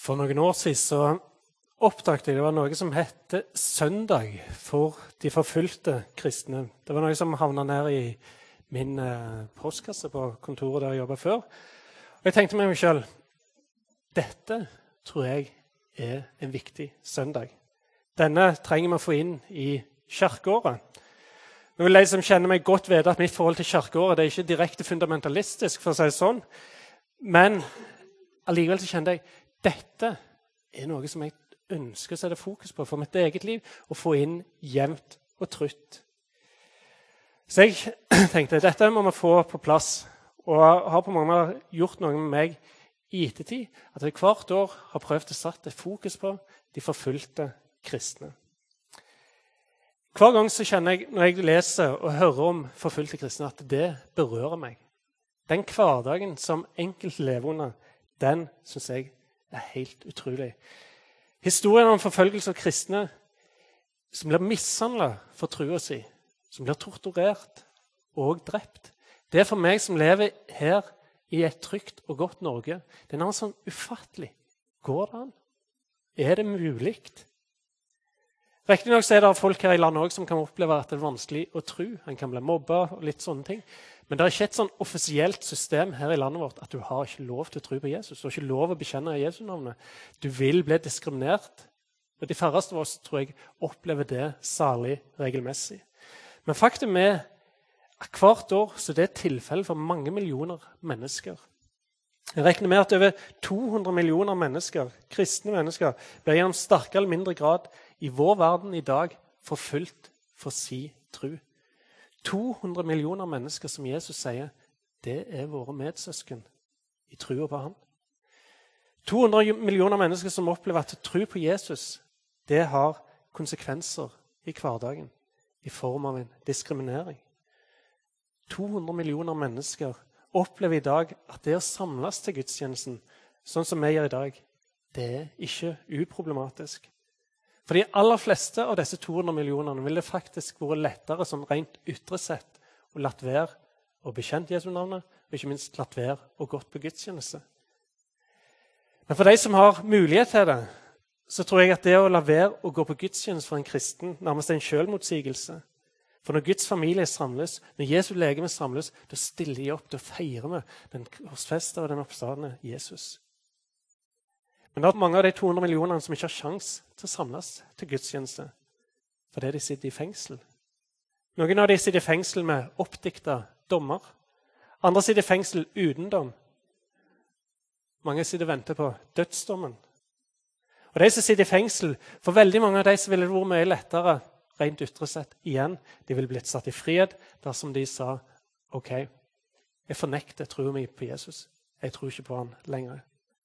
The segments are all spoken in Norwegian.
For noen år siden så oppdaget jeg det var noe som hette søndag for de forfulgte kristne. Det var noe som havnet ned i min postkasse på kontoret der jeg jobbet før. Og jeg tenkte med meg selv, dette tror jeg er en viktig søndag. Denne trenger vi å få inn i kirkeåret. Nå vil de som kjenner meg godt vite at mitt forhold til kirkeåret det er ikke direkte fundamentalistisk, for å si det sånn. Men allikevel så kjente jeg, dette er noe som jeg ønsker å sette fokus på for mitt eget liv, og få inn jevnt og trutt. Så jeg tenkte, dette må vi få på plass, og har på mange måter gjort noe med meg i ettertid, at jeg hvert år har prøvd å sette fokus på de forfulgte kristne. Hver gang så kjenner jeg, når jeg leser og hører om forfulgte kristne, at det berører meg. Den hverdagen som enkelte lever under, den synes jeg er helt utrolig. Historien om forfølgelse av kristne som blir mishandlet for trua si, som blir torturert og drept, det er for meg som lever her i et trygt og godt Norge. Det er noe sånn ufattelig. Går det an? Er det mulig? Riktig nok så er det folk her i landet også som kan oppleve at det er vanskelig å tro. Han kan bli mobbet og litt sånne ting. Men det er ikke et sånn offisielt system her i landet vårt at du har ikke lov til å tro på Jesus. Du har ikke lov å bekjenne Jesu-navnet. Du vil bli diskriminert. Og de færreste av oss tror jeg opplever det særlig regelmessig. Men faktum er at hvert år så det er tilfelle for mange millioner mennesker. Jeg regner med at over 200 millioner mennesker, kristne mennesker, blir gjennom sterkere eller mindre grad i vår verden i dag forfulgt for sin tro. 200 millioner mennesker som Jesus sier, det er våre medsøsken i troen på ham. 200 millioner mennesker som opplever at tro på Jesus, det har konsekvenser i hverdagen i form av en diskriminering. 200 millioner mennesker opplever i dag at det å samles til gudstjenesten, sånn som vi gjør i dag, det er ikke uproblematisk. For de aller fleste av disse 200 millionerne vil det faktisk være lettere som rent ytre sett å latt være å bekjent Jesu navnet, og ikke minst latt være å gått på gudstjeneste. Men for de som har mulighet til det, så tror jeg at det å la være å gå på gudstjeneste for en kristen nærmest er en selvmotsigelse. For når Guds familie samles, når Jesu legeme samles, da stiller de opp til å feire med den korsfeste og den oppstandende Jesus. Men det er mange av de 200 millionene som ikke har sjans til å samles til gudstjeneste, fordi de sitter i fengsel. Noen av de sitter i fengsel med oppdikta dommer. Andre sitter i fengsel uten dom. Mange sitter og venter på dødsdommen. Og de som sitter i fengsel, for veldig mange av de så ville det vært mye lettere rent ytre sett igjen. De ville blitt satt i frihet dersom de sa, ok, jeg fornekter troen min på Jesus. Jeg tror ikke på han lenger.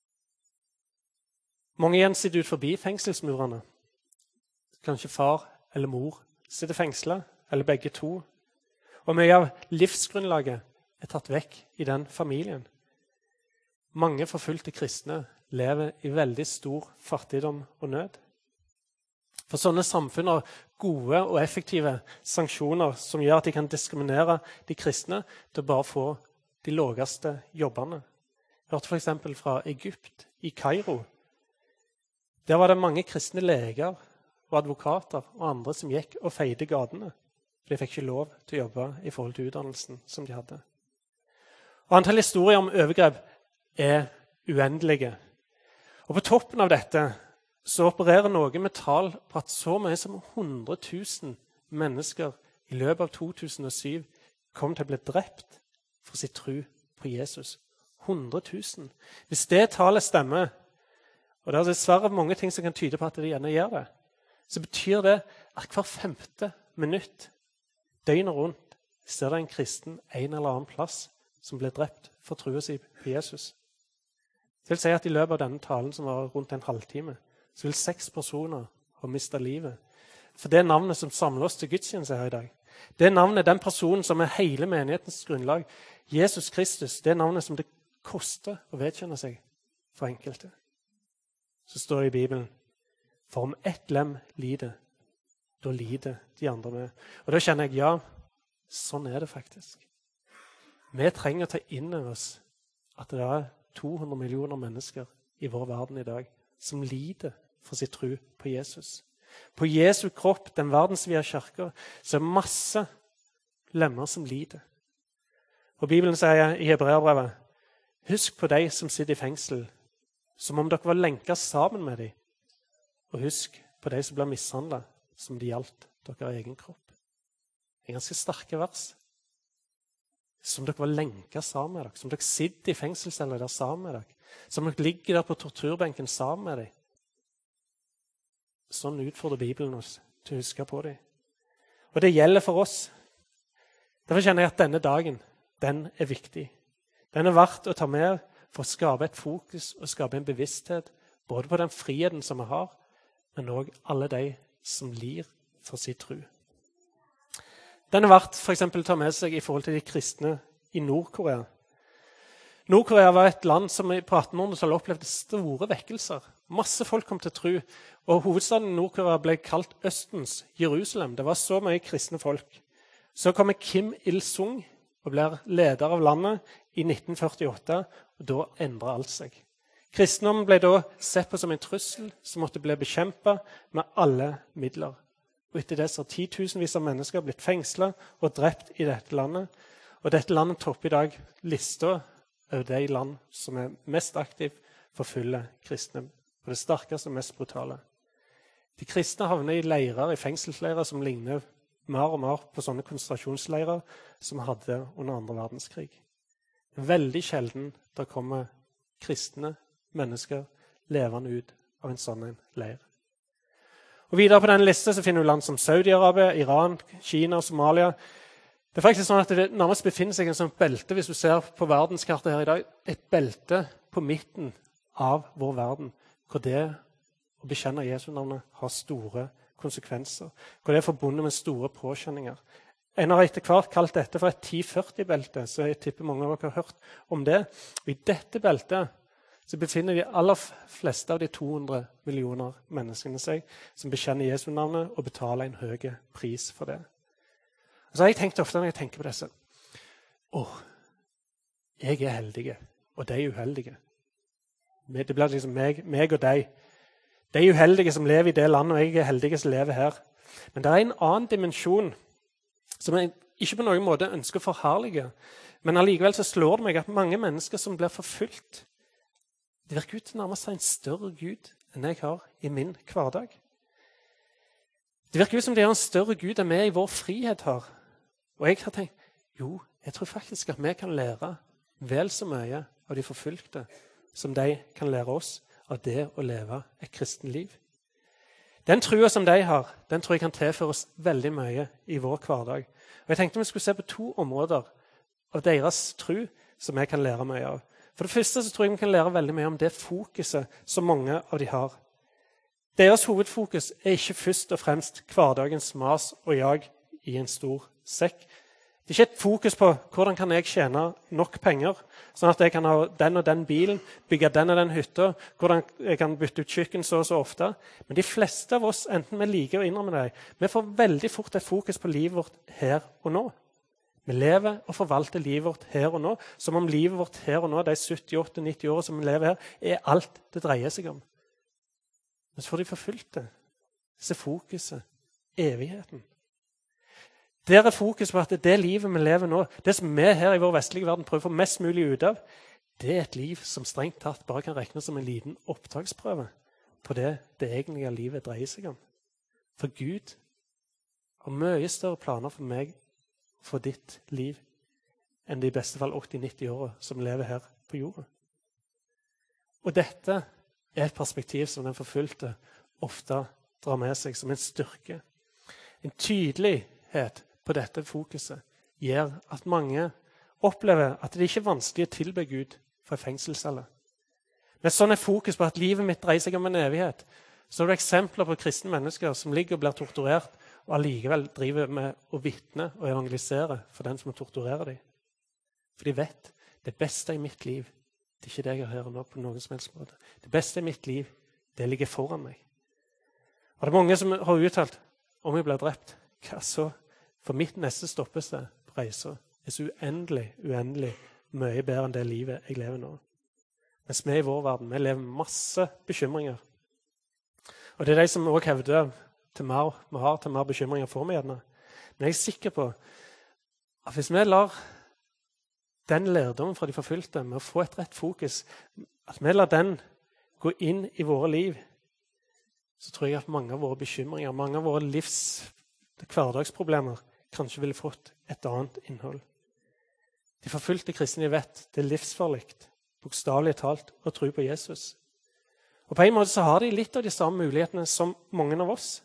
Mange igjen sitter ut forbi fengselsmurene. Kanskje far eller mor sitter fengslet, eller begge to. Og mye av livsgrunnlaget er tatt vekk i den familien. Mange forfulgte kristne lever i veldig stor fattigdom og nød. For sånne samfunn har gode og effektive sanksjoner som gjør at de kan diskriminere de kristne til å bare få de laveste jobbene. Jeg hørte for eksempel fra Egypt, i Kairo. Der var det mange kristne leger og advokater og andre som gikk og feide gatene, for de fikk ikke lov til å jobbe i forhold til utdannelsen som de hadde. Og antall historier om overgrep er uendelige. Og på toppen av dette så opererer noe med tall på at så mye som 100 000 mennesker i løpet av 2007 kom til å bli drept for sin tro på Jesus. 100 000. Hvis det tallet stemmer, og det er dessverre mange ting som kan tyde på at de gjerne gjør det, så betyr det at hver 5. minutt, døgnet rundt, ser det en kristen en eller annen plass som ble drept for troen sin på Jesus. Det vil si at i løpet av denne talen, som var rundt en halvtime, så vil 6 personer ha mistet livet. For det navnet som samler oss til gudstjeneste her i dag, det navnet, den personen som er hele menighetens grunnlag, Jesus Kristus, det navnet som det koster å vedkjenne seg for enkelte. Så står det i Bibelen, for om ett lem lider, da lider de andre med. Og da kjenner jeg, ja, sånn er det faktisk. Vi trenger å ta inn over oss at det er 200 millioner mennesker i vår verden i dag som lider for sin tro på Jesus. På Jesu kropp, den verdensvide kirke, så er masse lemmer som lider. Og Bibelen sier i Hebreerbrevet, husk på de som sitter i fengsel, som om dere var lenket sammen med dem. Og husk på de som blir mishandlet, som det gjaldt dere egen kropp. En ganske sterke vers. Som dere var lenket sammen med dere, som dere sitter i fengselsceller der sammen med dere, som dere ligger der på torturbenken sammen med dem. Sånn utfordrer Bibelen oss til å huske på dem. Og det gjelder for oss. Derfor kjenner jeg at denne dagen, den er viktig. Den er verdt å ta med for å skape et fokus og skape en bevissthet, både på den friheten som vi har, men også alle de som lir for sin tro. Den er verdt for eksempel å ta med seg i forhold til de kristne i Nord-Korea. Nord-Korea var et land som på 1800-tallet opplevde store vekkelser. Masse folk kom til tro, og hovedstaden i Nord-Korea ble kalt Østens Jerusalem. Det var så mye kristne folk. Så kommer Kim Il-sung og blir leder av landet i 1948, og da endret alt seg. Kristendommen ble da sett på som en trussel som måtte bli bekjempet med alle midler. Og etter det så har 10 000 av mennesker blitt fengslet og drept i dette landet. Og dette landet topper i dag lista over de land som er mest aktivt forfølger kristne, på det sterkeste og mest brutale. De kristne havner i leirer, i fengselsleirer som ligner mer og mer på sånne konsentrasjonsleirer som vi hadde under andre verdenskrig. Veldig sjelden der kommer kristne mennesker levende ut av en sånn leir. Og videre på denne listen så finner du land som Saudi-Arabia, Iran, Kina og Somalia. Det er faktisk sånn at det nærmest befinner seg en sånn belte, hvis du ser på verdenskartet her i dag, et belte på midten av vår verden, hvor det å bekjenne Jesu navnet har store konsekvenser, hvor det er forbundet med store påkjenninger. En har etter hvert kalt dette for et 10-40-belte, så jeg tipper mange av dere har hørt om det. Og i dette beltet så befinner de aller fleste av de 200 millioner menneskene seg som bekjenner Jesu navnet og betaler en høy pris for det. Og så har jeg tenkt ofte når jeg tenker på disse, jeg er heldige, og de er uheldige. Det blir liksom meg og de. De er uheldige som lever i det landet, og jeg er heldige som lever her. Men det er en annen dimensjon som jeg ikke på noen måte ønsker å forherlige, men allikevel så slår det meg at mange mennesker som blir forfulgt, det virker ut til nærmest en større Gud enn jeg har i min hverdag. Det virker ut som det er en større Gud enn vi i vår frihet har. Og jeg har tenkt, jeg tror faktisk at vi kan lære vel så mye av de forfulgte som de kan lære oss av det å leve et kristen liv. Den trua som de har, den tror jeg kan tilføre oss veldig mye i vår hverdag. Og jeg tenkte vi skulle se på 2 områder av deres tro som vi kan lære mye av. For det første så tror jeg vi kan lære veldig mye om det fokuset som mange av de har. Deres hovedfokus er ikke først og fremst hverdagens mas og jag i en stor sekk. Det er ikke et fokus på hvordan kan jeg tjene nok penger, sånn at jeg kan ha den og den bilen, bygge den og den hytta, hvordan jeg kan bytte ut kjøkken så og så ofte. Men de fleste av oss, enten vi liker å innrømme det, vi får veldig fort et fokus på livet vårt her og nå. Vi lever og forvalter livet vårt her og nå, som om livet vårt her og nå, de 70, 80, 90 år som vi lever her, er alt det dreier seg om. Men så får de forfulgt det. Se fokuset, evigheten. Der er fokus på at det livet vi lever nå, det som vi her i vår vestlige verden prøver å få mest mulig ut av, det er et liv som strengt tatt bare kan regnes som en liten opptaksprøve på det egentlige livet dreier seg om. For Gud har mye større planer for meg og for ditt liv enn de i beste fall 80-90 år som lever her på jorda. Og dette er et perspektiv som den forfulgte ofte drar med seg som en styrke. En tydelighet på dette fokuset gjør at mange opplever at det ikke er vanskelig å tilbe Gud fra fengselscelle. Med sånn et fokus på at livet mitt dreier seg om en evighet, så er det eksempler på kristne mennesker som ligger og blir torturert, og allikevel driver med å vitne og evangelisere for den som torturerer dem. For de vet, det beste i mitt liv, det er ikke det jeg har her nå på noen som helst måte. Det beste i mitt liv, det ligger foran meg. Og det er mange som har uttalt, om jeg blir drept, hva så? For mitt neste stoppested på reisa er så uendelig mye bedre enn det livet jeg lever nå. Mens vi i vår verden, vi lever med masse bekymringer Og det er de som også hevder til mer bekymringer får vi gjerne. Men jeg er sikker på at hvis vi lar den lærdommen fra de forfulgte med å få et rett fokus, at vi lar den gå inn i våre liv, så tror jeg at mange av våre bekymringer, mange av våre hverdagsproblemer kanskje ville fått et annet innhold. De forfulgte kristne vet det er livsfarlig, bokstavelig talt, å tro på Jesus. Og på en måte så har de litt av de samme mulighetene som mange av oss.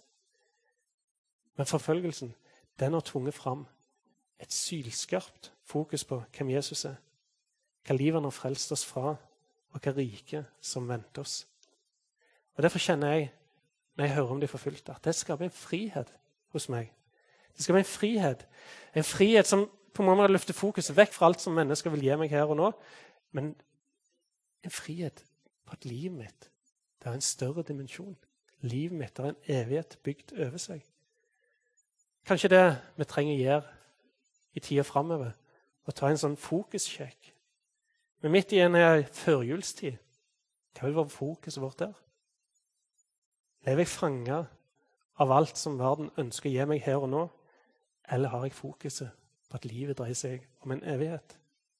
Men forfølgelsen, den har tvunget fram et sylskarpt fokus på hvem Jesus er, hva livet han har frelst oss fra, og hva rike som venter oss. Og derfor kjenner jeg, når jeg hører om de forfulgte, at det skaper en frihet hos meg. Det skaper en frihet som på en måte løfter fokuset vekk fra alt som mennesker vil gi meg her og nå, men en frihet på at livet mitt, det har en større dimensjon. Livet mitt har en evighet bygd over seg. Kanskje det vi trenger å gjøre i tiden fremover, å ta en sånn fokussjekk. Men midt i en førjulstid, hva vil være fokuset vårt der? Lever jeg fanget av alt som verden ønsker å gi meg her og nå, eller har jeg fokuset på at livet dreier seg om en evighet?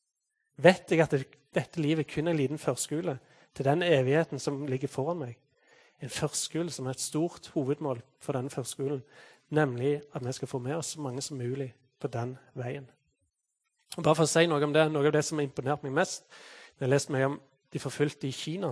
Vet jeg at dette livet kun er en liten førskole til den evigheten som ligger foran meg? En førskole som er et stort hovedmål for denne førskolen, nemlig at vi skal få med oss så mange som mulig på den veien. Og bare for å si noe om det, noe av det som har imponert meg mest, når jeg har lest mye om de forfulgte i Kina,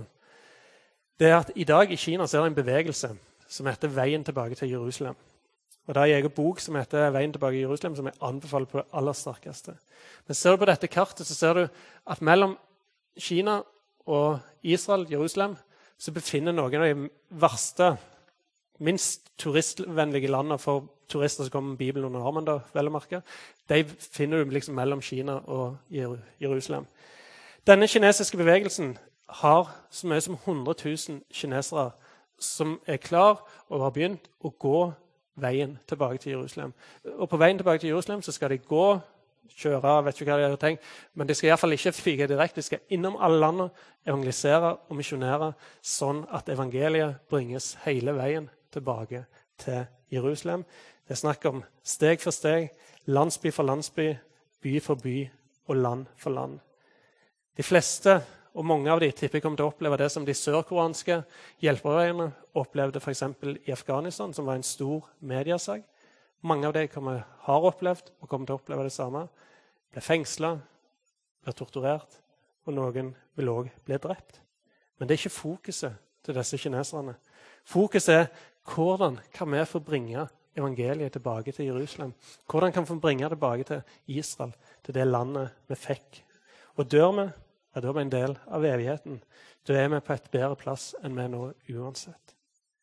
det er at i dag i Kina så er det en bevegelse som heter Veien tilbake til Jerusalem. Og det er en egen bok som heter Veien tilbake til Jerusalem, som jeg anbefaler på det aller sterkeste. Men ser du på dette kartet, så ser du at mellom Kina og Israel, Jerusalem, så befinner noen av de verste, minst turistvennlige landene for turister som kommer med Bibelen under armen, da, vel å merke. De finner du liksom mellom Kina og Jerusalem. Denne kinesiske bevegelsen har så mye som 100 000 kinesere som er klar og har begynt å gå veien tilbake til Jerusalem. Og på veien tilbake til Jerusalem så skal de gå, kjøre, vet ikke hva de har tenkt, men de skal i hvert fall ikke fyge direkte, de skal innom alle landene, evangelisere og misjonere, sånn at evangeliet bringes hele veien tilbake til Jerusalem. Det er snakk om steg for steg, landsby for landsby, by for by og land for land. De fleste, og mange av de tipper kommer til å oppleve det som de sørkoreanske hjelpearbeiderne opplevde for eksempel i Afghanistan, som var en stor mediasak. Mange av de har opplevd og kommer til å oppleve det samme. Ble fengslet, ble torturert, og noen vil også bli drept. Men det er ikke fokuset til disse kineserne. Fokuset er hvordan kan vi få bringe evangeliet tilbake til Jerusalem? Hvordan kan vi få bringe det tilbake til Israel, til det landet vi fikk? Og dør vi, ja, da er vi en del av evigheten. Da er vi på et bedre plass enn vi er nå uansett.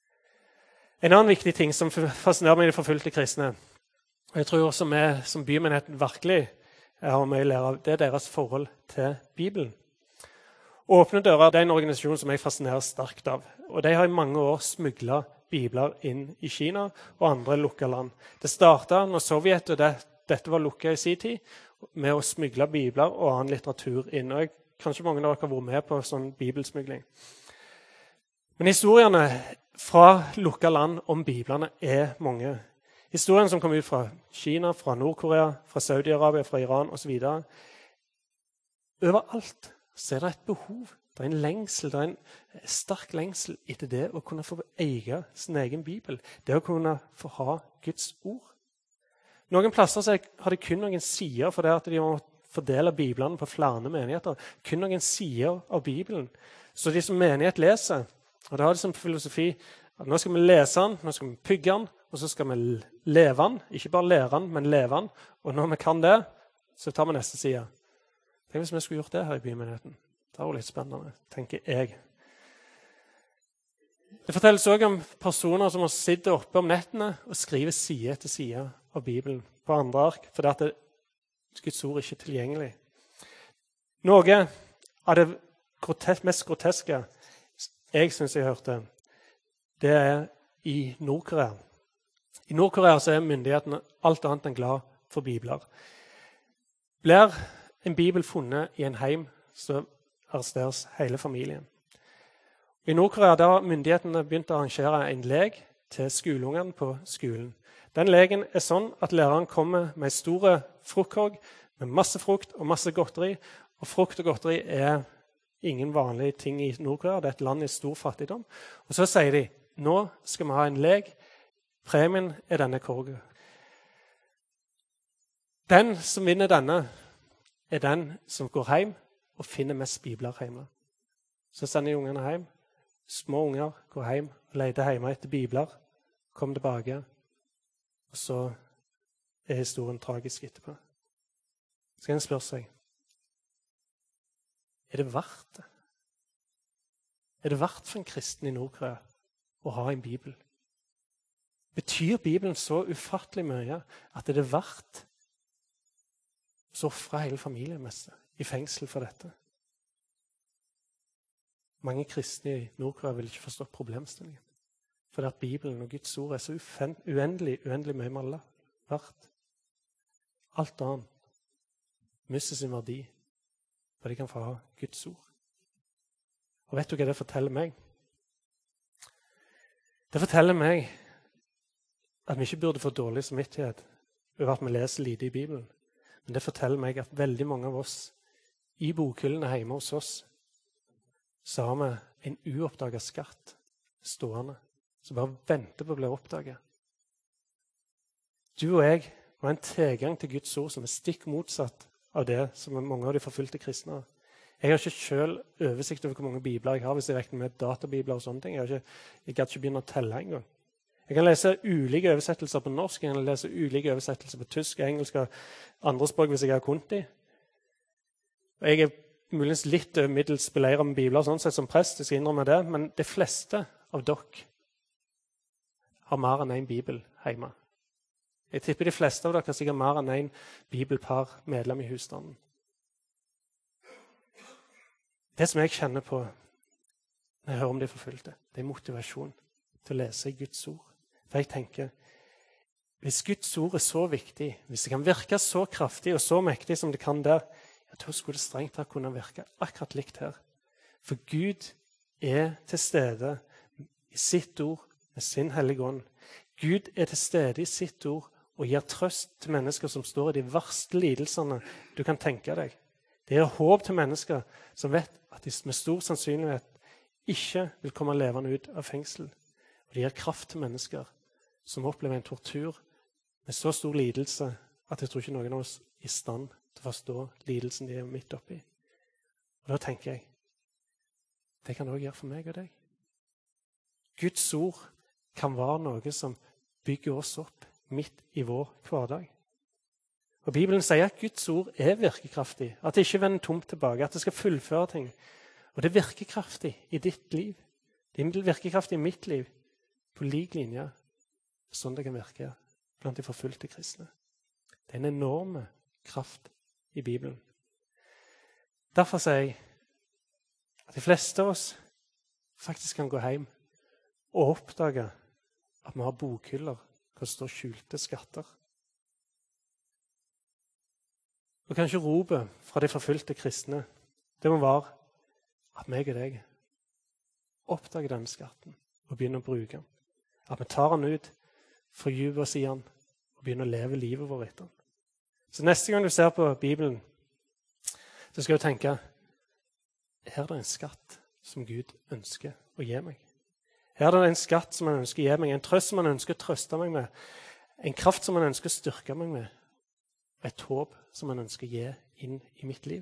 En annen viktig ting som fascinerer meg i de forfulgte kristne, og jeg tror også vi som bymenigheten virkelig har mye å lære av, det er deres forhold til Bibelen. Åpne dører det er en organisasjon som jeg fascinerer sterkt av. Og de har i mange år smuglet bibler inn i Kina og andre lukket land. Det startet når Sovjet, og dette var lukket i sin tid, med å smugle bibler og annen litteratur inn. Og kanskje mange av dere har vært med på sånn bibelsmugling. Men historiene fra lukket land om biblene er mange. Historiene som kom ut fra Kina, fra Nord-Korea, fra Saudi-Arabia, fra Iran osv. Overalt så er det et behov. Det er en lengsel, det er en sterk lengsel etter det å kunne få eie sin egen bibel. Det å kunne få ha Guds ord. Noen plasser så har de kun noen sider for det at de må fordele biblene på flere menigheter. Kun noen sider av Bibelen. Så de som menighet leser, og det har de som filosofi, at nå skal vi lese den, nå skal vi pygge den, og så skal vi leve den. Ikke bare lære den, men leve den. Og når vi kan det, så tar vi neste side. Tenk hvis vi skulle gjort det her i bymenigheten. Det er jo litt spennende, tenker jeg. Det fortelles også om personer som har sittet oppe om nettene og skriver side etter side av Bibelen på andre ark, fordi at Guds ord ikke er tilgjengelig. Noe av det mest groteske jeg synes jeg hørte, det er i Nord-Korea. I Nord-Korea så er myndighetene alt annet enn glad for bibler. Blir en bibel funnet i en heim, så arresteres hele familien. I Nord-Korea har myndighetene begynt å arrangere en lek til skoleungene på skolen. Den leken er sånn at læreren kommer med en stor fruktkorg med masse frukt og masse godteri. Og frukt og godteri er ingen vanlige ting i Nord-Korea. Det er et land i stor fattigdom. Og så sier de, nå skal vi ha en lek. Premien er denne korgen. Den som vinner denne, er den som går hjem og finner mest bibler hjemme. Så sender ungene hjem. Små unger går hjem og leter hjemme etter bibler. Kom tilbake. Og så er historien tragisk etterpå. Så skal en spørre seg, er det verdt det? Er det verdt for en kristen i Nord-Korea å ha en bibel? Betyr Bibelen så ufattelig mye at det er verdt så offre hele familien i fengsel for dette? Mange kristne i Nord-Korea vil ikke forstå problemstillingen. For at Bibelen og Guds ord er så uendelig mye mer verdt. Alt annet mister sin verdi, for de kan få ha Guds ord. Og vet du hva det forteller meg? Det forteller meg at vi ikke burde få dårlig samvittighet over at vi leser lite i Bibelen. Men det forteller meg at veldig mange av oss i bokhyllene hjemme hos oss så har vi en uoppdaget skatt stående, som bare venter på å bli oppdaget. Du og jeg har en tilgang til Guds ord som er stikk motsatt av det som mange av de forfulgte kristne har. Jeg har ikke selv oversikt over hvor mange bibler jeg har, hvis jeg regner med databibler og sånne ting. Jeg kan ikke begynne å telle engang. Jeg kan lese ulike oversettelser på norsk, jeg kan lese ulike oversettelser på tysk, engelsk og andre språk hvis jeg har kunnet de. Jeg er muligens litt middels beleiret med bibler sånn sett som prest, jeg skal innrømme det, men de fleste av dere har mer enn en bibel hjemme. Jeg tipper de fleste av dere har sikkert mer enn en bibel per medlem i husstanden. Det som jeg kjenner på når jeg hører om de forfulgte, det er motivasjon til å lese i Guds ord. For jeg tenker, hvis Guds ord er så viktig, hvis det kan virke så kraftig og så mektig som det kan der, da skulle det strengt tatt kunne virke akkurat likt her. For Gud er til stede i sitt ord med sin hellige ånd. Gud er til stede i sitt ord og gir trøst til mennesker som står i de verste lidelsene du kan tenke deg. Det er håp til mennesker som vet at de med stor sannsynlighet ikke vil komme levende ut av fengsel. Og det gir kraft til mennesker som opplever en tortur med så stor lidelse at jeg tror ikke noen av oss er i stand til å forstå lidelsen de er midt oppi. Og da tenker jeg, det kan det også gjøre for meg og deg. Guds ord kan være noe som bygger oss opp midt i vår hverdag. Og Bibelen sier at Guds ord er virkekraftig, at det ikke vender tomt tilbake, at det skal fullføre ting. Og det er virkekraftig i ditt liv. Det er virkekraftig i mitt liv, på lik linje, sånn det kan virke blant de forfulgte kristne. Det er en enorm kraft i Bibelen. Derfor sier jeg at de fleste av oss faktisk kan gå hjem og oppdage at vi har bokhyller hvor det står skjulte skatter. Og kanskje ropet fra de forfulgte kristne, det må være at meg og deg oppdager denne skatten og begynner å bruke den. At vi tar den ut, fordyper oss i den og begynner å leve livet vårt etter den. Så neste gang du ser på Bibelen, så skal du tenke, her er det en skatt som Gud ønsker å gi meg. Her er det en skatt som han ønsker å gi meg, en trøst som han ønsker å trøste meg med, en kraft som han ønsker å styrke meg med, og et håp som han ønsker å gi inn i mitt liv.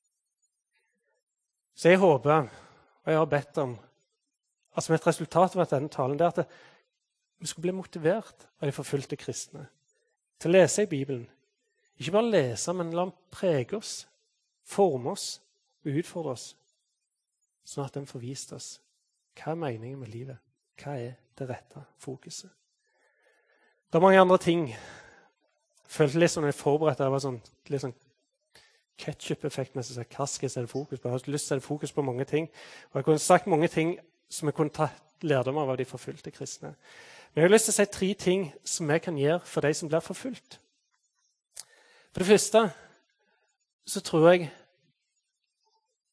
Så jeg håper, og jeg har bedt om, at som et resultat av denne talen, det er at vi skal bli motivert av de forfulgte kristne til å lese i Bibelen. Ikke bare lese, men la den prege oss, forme oss og utfordre oss, sånn at den får vist oss hva er meningen med livet, hva er det rette fokuset. Det er mange andre ting. Jeg følte litt sånn jeg forberedte, det var sånn, litt sånn ketchup-effekt med seg, hva skal jeg sette fokus på? Jeg har lyst til å sette fokus på mange ting, og jeg kunne sagt mange ting som jeg kunne tatt lærdom av de forfulgte kristne. Men jeg har lyst til å si 3 ting som jeg kan gjøre for de som blir forfulgt. For det første så tror jeg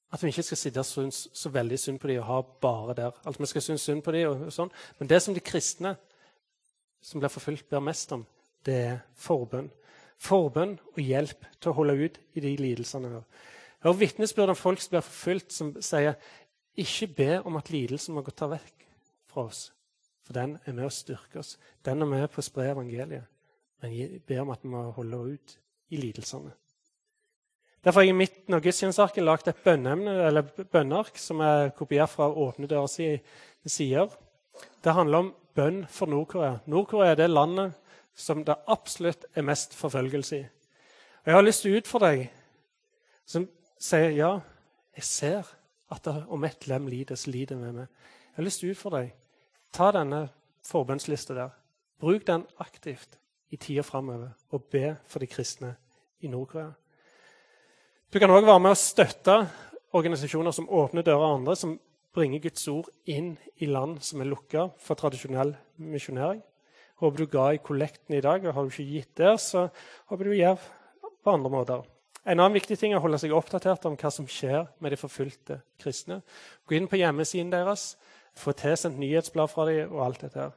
at vi ikke skal sitte og synes så veldig synd på dem og ha bare der. Altså, vi skal synes synd på dem og sånn. Men det som de kristne som blir forfulgt, ber mest om, det er forbønn. Forbønn og hjelp til å holde ut i de lidelsene. Jeg har vitnesbyrd om folk som blir forfulgt, som sier, ikke be om at lidelsen må gå ta vekk fra oss, for den er med å styrke oss. Den er med på å spre evangeliet. Men be om at vi må holde ut i lidelsene. Derfor har jeg i midten av gudstjenestearken lagt et bønneemne, eller bønneark, som er kopiert fra Åpne dører sider. Det handler om bønn for Nord-Korea. Nord-Korea er det landet som det absolutt er mest forfølgelse i. Og jeg har lyst til å utfordre deg, som sier, ja, jeg ser at det, om et lem lider, så lider med meg. Jeg har lyst til å utfordre deg. Ta denne forbønnslista der. Bruk den aktivt i tida fremover, og be for de kristne i Nord-Korea. Du kan også være med å støtte organisasjoner som Åpne dører og andre, som bringer Guds ord inn i land som er lukket for tradisjonell misjonering. Håper du ga i kollekten i dag, og har du ikke gitt der, så håper du gjør på andre måter. En annen viktig ting er å holde seg oppdatert om hva som skjer med de forfulgte kristne. Gå inn på hjemmesiden deres, få tilsendt nyhetsblad fra dem og alt dette her.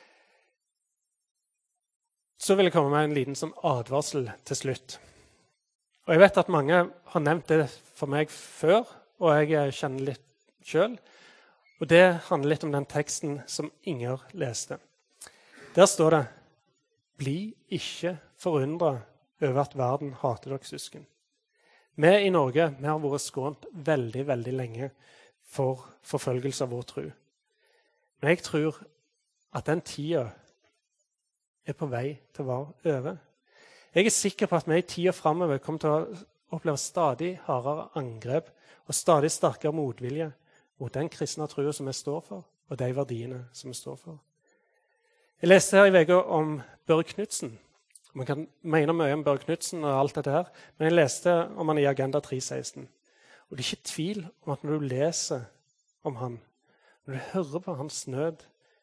Så vil jeg komme med en liten sånn advarsel til slutt. Og jeg vet at mange har nevnt det for meg før, og jeg kjenner litt selv. Og det handler litt om den teksten som Inger leste. Der står det, «Bli ikke forundret over at verden hater dere søsken». Vi i Norge vi har vært skånt veldig, veldig lenge for forfølgelse av vår tro. Men jeg tror at den tiden er på vei til å være over. Jeg er sikker på at vi i tiden fremover kommer til å oppleve stadig hardere angrep og stadig sterkere motvilje mot den kristne troen som vi står for, og de verdiene som vi står for. Jeg leste her i veka om Børre Knudsen. Man kan mene mye om Børre Knudsen og alt dette her, men jeg leste om han i Agenda 316. Og det er ikke tvil om at når du leser om han, når du hører på hans nød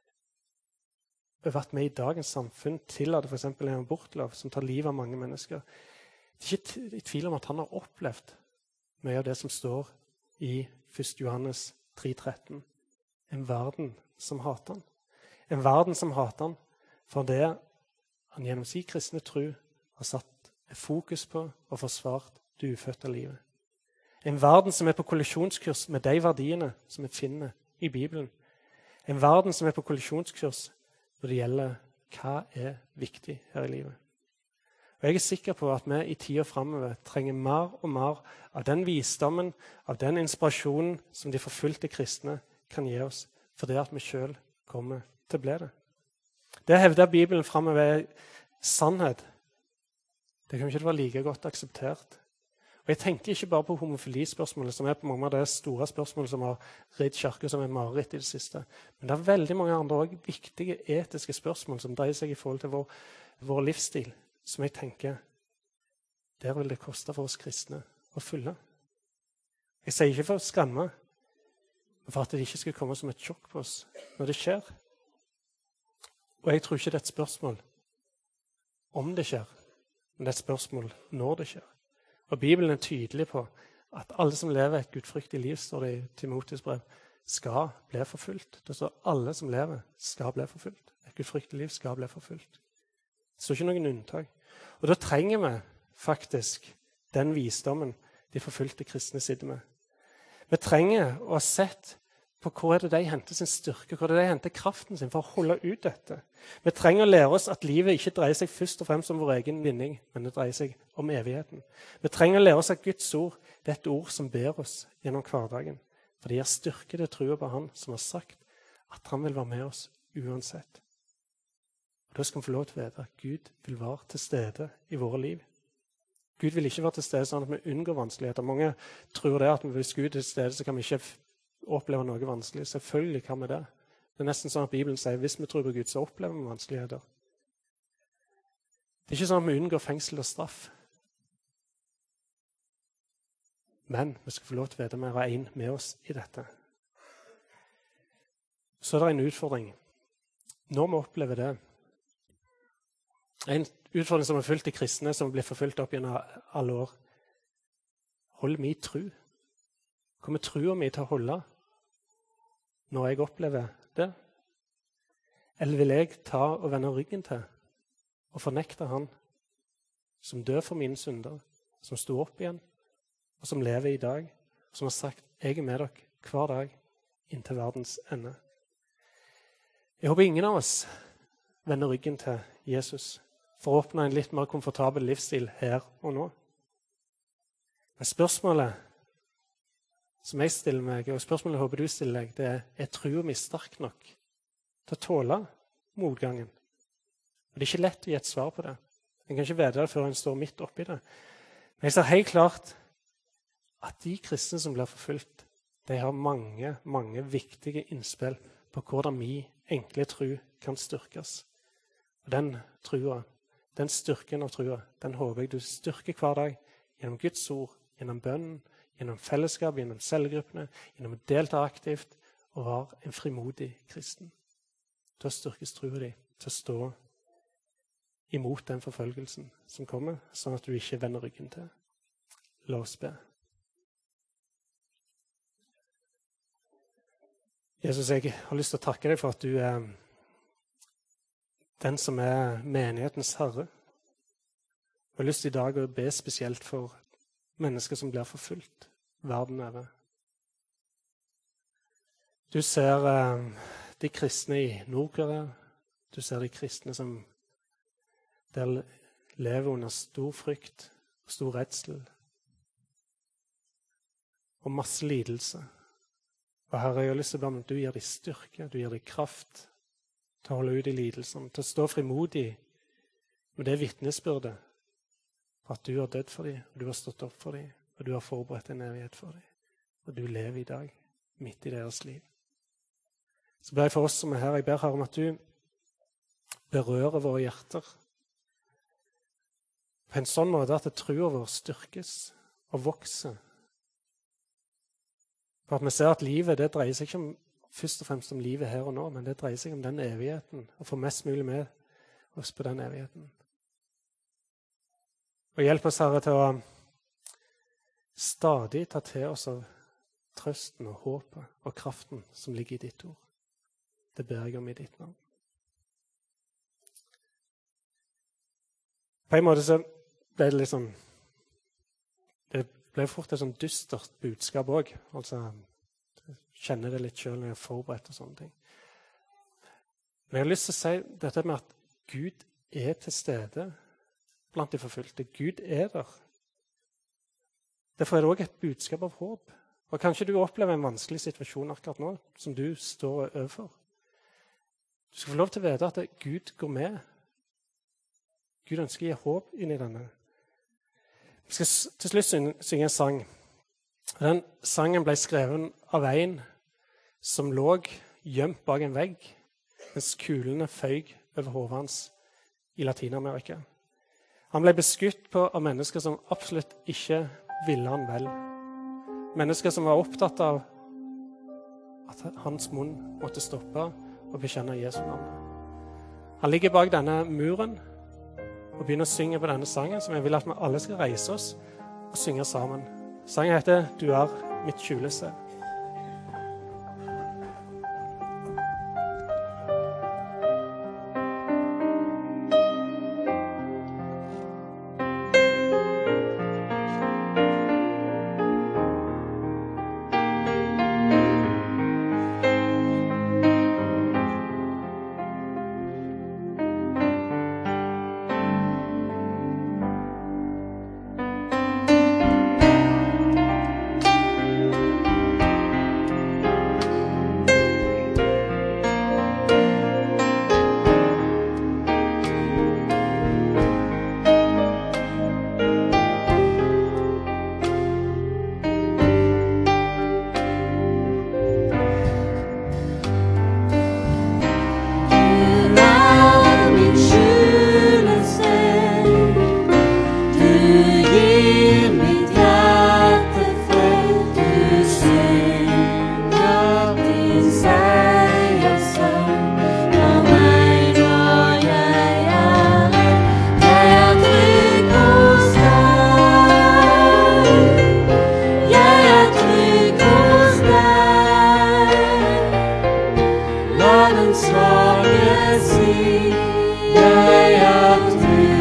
over at vi i dagens samfunn tillater for eksempel en abortlov som tar livet av mange mennesker, det er ikke tvil om at han har opplevd mye av det som står i 1. Johannes 3,13. En verden som hater han. En verden som hater han for det han gjennom sin kristne tro har satt et fokus på og forsvart det ufødte livet. En verden som er på kollisjonskurs med de verdiene som vi finner i Bibelen. En verden som er på kollisjonskurs når det gjelder hva er viktig her i livet. Og jeg er sikker på at vi i tiden fremover trenger mer og mer av den visdommen, av den inspirasjonen som de forfulgte kristne kan gi oss, for det at vi selv kommer til å bli det. Det hevder Bibelen fremover er sannhet. Det kan ikke være like godt akseptert. Og jeg tenker ikke bare på homofilispørsmålet, som er på mange av det store spørsmålet som har ridd kirker som er mareritt i det siste. Men det er veldig mange andre også viktige etiske spørsmål som dreier seg i forhold til vår livsstil, som jeg tenker, der vil det koste for oss kristne å følge. Jeg sier ikke for å skremme, men for at det ikke skal komme som et sjokk på oss når det skjer. Og jeg tror ikke det er et spørsmål om det skjer, men det er et spørsmål når det skjer. Og Bibelen er tydelig på at alle som lever et gudfryktig liv, står det i Timoteus brev, skal bli forfulgt. Det står alle som lever skal bli forfulgt. Et gudfryktig liv skal bli forfulgt. Det står ikke noen unntak. Og da trenger vi faktisk den visdommen de forfulgte kristne sitter med. Vi trenger å ha sett på hvor er det de henter sin styrke, hvor er det de henter kraften sin for å holde ut dette. Vi trenger å lære oss at livet ikke dreier seg først og fremst om vår egen vinning, men det dreier seg om evigheten. Vi trenger å lære oss at Guds ord det er et ord som ber oss gjennom hverdagen, for det gir styrke til troen på han som har sagt at han vil være med oss uansett. Og da skal vi få lov til å vite at Gud vil være til stede i våre liv. Gud vil ikke være til stede sånn at vi unngår vanskeligheter. Mange tror det at hvis Gud er til stede, så kan vi ikke oppleve noe vanskelig. Selvfølgelig kan vi det. Det er nesten sånn at Bibelen sier hvis vi tror på Gud, så opplever vi vanskeligheter. Det er ikke sånn at vi unngår fengsel og straff. Men vi skal få lov til å vite mer av en med oss i dette. Så er det en utfordring. Når vi opplever det, en utfordring som er fulgt i kristne, som blir forfulgt opp gjennom alle år. Hold min tro. Kommer troen min til å holde når jeg opplever det? Eller vil jeg ta og vende ryggen til og fornekte han som dør for mine synder, som sto opp igjen, og som lever i dag, og som har sagt, jeg er med dere hver dag inntil verdens ende. Jeg håper ingen av oss vender ryggen til Jesus for å oppnå en litt mer komfortabel livsstil her og nå. Men spørsmålet som jeg stiller meg, og spørsmålet jeg håper du stiller deg, det er troen min sterk nok til å tåle motgangen? Og det er ikke lett å gi et svar på det. En kan ikke vite det før en står midt oppi det. Men jeg ser helt klart at de kristne som blir forfulgt, de har mange, mange viktige innspill på hvordan min enkle tro kan styrkes. Og den trua, den styrken av trua, den håper jeg du styrker hver dag gjennom Guds ord, gjennom bønnen, gjennom fellesskap, gjennom cellegruppene, gjennom å delta aktivt og være en frimodig kristen. Til å styrkes trua di, til å stå imot den forfølgelsen som kommer, sånn at du ikke vender ryggen til. La oss be. Jesus, jeg har lyst til å takke deg for at du er den som er menighetens herre. Jeg har lyst til i dag å be spesielt for mennesker som blir forfulgt verden over. Du ser de kristne i Nord-Korea. Du ser de kristne som der lever under stor frykt og stor redsel og masse lidelse. Og Herre, jeg har lyst til å be om at du gir dem styrke, du gir dem kraft til å holde ut i lidelsen, til å stå frimodig med det vitnesbyrdet for at du har dødd for dem, og du har stått opp for dem, og du har forberedt en evighet for dem, og du lever i dag midt i deres liv. Så ber jeg for oss som er her, jeg ber Herre om at du berører våre hjerter på en sånn måte at troen vår styrkes og vokser. For at vi ser at livet, det dreier seg ikke først og fremst om livet her og nå, men det dreier seg om den evigheten, og få mest mulig med oss på den evigheten. Og hjelp oss, Herre, til å stadig ta til oss av trøsten og håpet og kraften som ligger i ditt ord. Det ber jeg om i ditt navn. På en måte så ble det liksom, det ble fort et sånn dystert budskap også. Altså, jeg kjenner det litt selv når jeg er forberedt og sånne ting. Men jeg har lyst til å si dette med at Gud er til stede blant de forfulgte. Gud er der. Derfor er det også et budskap av håp. Og kanskje du opplever en vanskelig situasjon akkurat nå, som du står overfor. Du skal få lov til å vite at Gud går med. Gud ønsker å gi håp inn i denne. Vi skal til slutt synge en sang. Den sangen ble skrevet av en som lå gjemt bak en vegg, mens kulene føyg over hodet hans i Latinamerika. Han ble beskutt på av mennesker som absolutt ikke ville han vel. Mennesker som var opptatt av at hans munn måtte stoppe og bekjenne Jesu navn. Han ligger bak denne muren og begynner å synge på denne sangen, som jeg vil at vi alle skal reise oss og synge sammen. Sangen heter «Du er mitt skjulested». svake si, jeg er trygg.